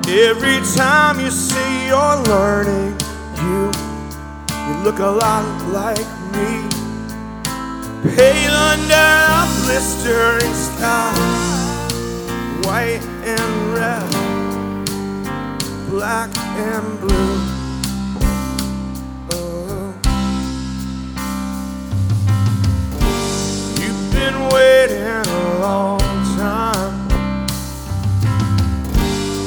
Every time you say you're learning, you look a lot like me. Pale under a blistering sky, white and red, black and blue. Oh. You've been waiting